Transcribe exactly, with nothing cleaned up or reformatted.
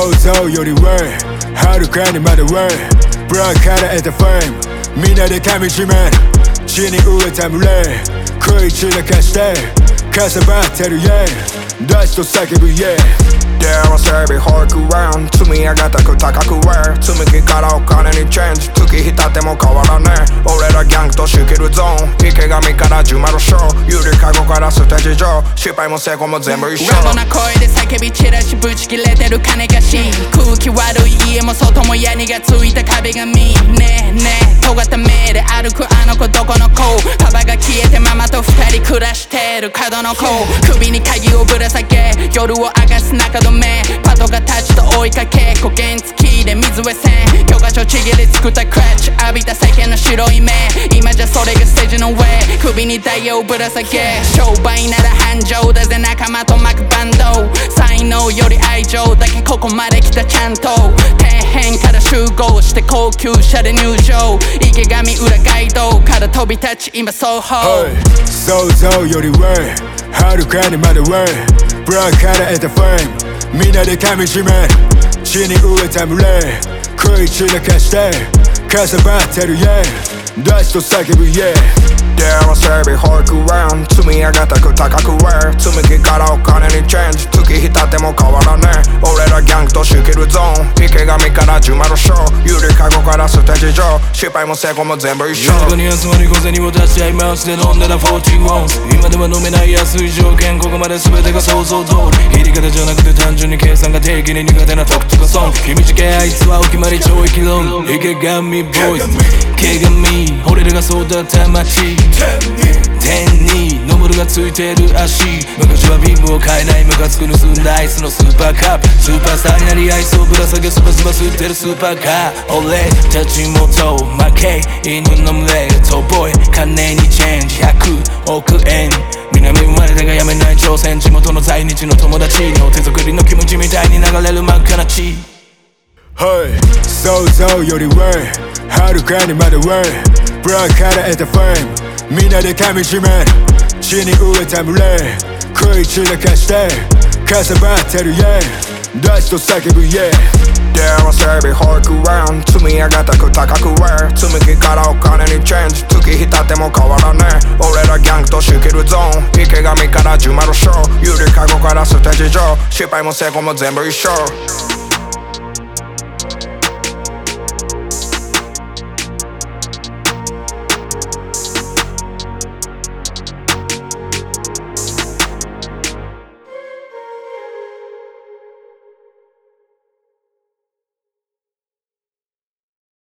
想像より上はるかにまだ上ブラックから得たフェイムみんなで噛みしめる地に飢えた群れ食い散らかしてかさばってる yeah ダッシュと叫ぶ yeah There was every hard round 積み上がたく高く wear 積み木からお金にチェンジ月日経っても変わらねえ俺らギャングと仕切るゾーン池上からジュマロショーゆりかごからステージ上失敗も成功も全部一緒ラボな声で叫び散らしぶち切れてる金貸し空気悪い家も外もヤニがついた壁紙ねえねえ尖った目で歩くあの子どこの子パパが消えてママと二人暮らしてる角の子首に鍵をぶら下げ夜を明かす中止めパトカーたちと追いかけ焦げん付きで水上線教科書ちぎり作ったクラッチ浴びた世間の白い目今じゃそれがステージの上首にダイヤをぶら下げ商売なら繁盛だぜ仲間と巻くバンド才能より愛情だけここまで来たちゃんと底辺から集合して高級車で入場池上裏街道から飛び立ち今双方、 hey, 想像より上はるかにまだ上ブラックから得たフェイムみんなで噛みしめる地に飢えた群れ食い散らかしてかさばってる yeah ダッシュと叫ぶ yeah There was every hard round 積み上がたく高く wear 積み木からお金にチェンジ月日経っても変わらねえ俺らギャングと仕切るゾーン池上からジュマロショーゆりかごからステージ上失敗も成功も全部一緒夜中に集まり小銭を出し合い回して飲んでたフォーティーワン今では飲めない安い条件ここまで全てが想像通り入り方じゃなくて単純に計算が定期に苦手な特徴ソン君ちけあいつはお決まり超生き論池上ボーイズ毛髪俺らが育った街天にノムルがついてる足昔はビームを買えないムカつく盗んだアイスのスーパーカップスーパースターになりアイスをぶら下げスパスパ吸ってるスーパーカー俺たちもと負け犬の群れとボーイ金にチェンジひゃくおくえん南生まれたがやめない挑戦地元の在日の友達の手作りの気持ちみたいに流れる真っ赤な血 Hey 想像より上はるかにまだ上ブラックから得たフェイムみんなで噛みしめる地に飢えた群れ食い散らかしてかさばってる yeah ダッシュと叫ぶ yeah There was every hard round 積み上がたく高く wear 積み木からお金にチェンジ月日経っても変わらねえ俺らギャングと仕切るゾーン池上からジュマロショーゆりかごからステージ上失敗も成功も全部一緒